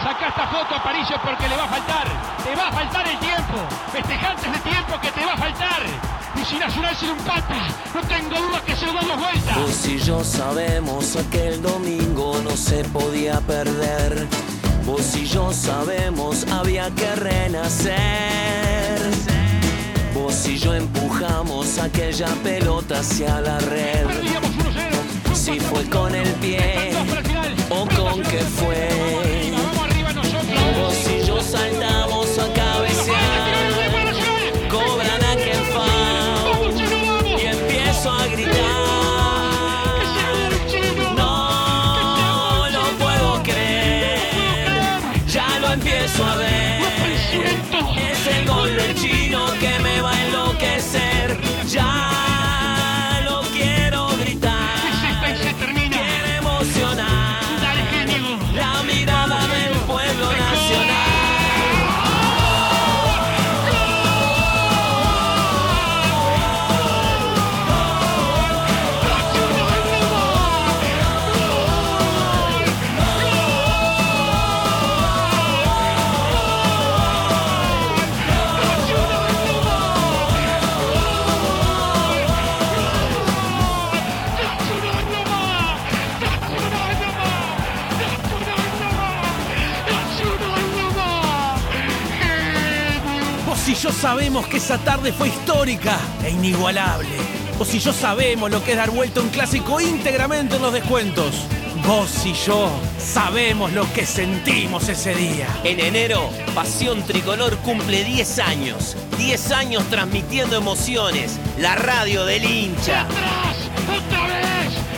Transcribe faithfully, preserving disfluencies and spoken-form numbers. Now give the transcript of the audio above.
Sacá esta foto, Aparicio, porque le va a faltar. Te va a faltar el tiempo. Festejantes de tiempo que te va a faltar. Y si Nacional se lo empata, no tengo dudas que se lo da dos vueltas. Vos y yo sabemos aquel domingo no se podía perder. Vos y yo sabemos había que renacer. Vos y yo empujamos aquella pelota hacia la red. Si fue con el pie o con qué fue. Vos y yo saltamos a cabecear. Cobran aquel foul y empiezo a gritar. No lo puedo creer. Ya lo empiezo a ver. Es el gol del Chino que me va a enloquecer. Ya lo quiero gritar. Quiero emocionar. La mirada del pueblo nacional. Vos y yo sabemos que esa tarde fue histórica e inigualable. Vos y yo sabemos lo que es dar vuelta a un clásico íntegramente en los descuentos. Vos y yo sabemos lo que sentimos ese día. En enero, Pasión Tricolor cumple diez años. diez años transmitiendo emociones. La radio del hincha. ¡Atrás! ¡Otra vez!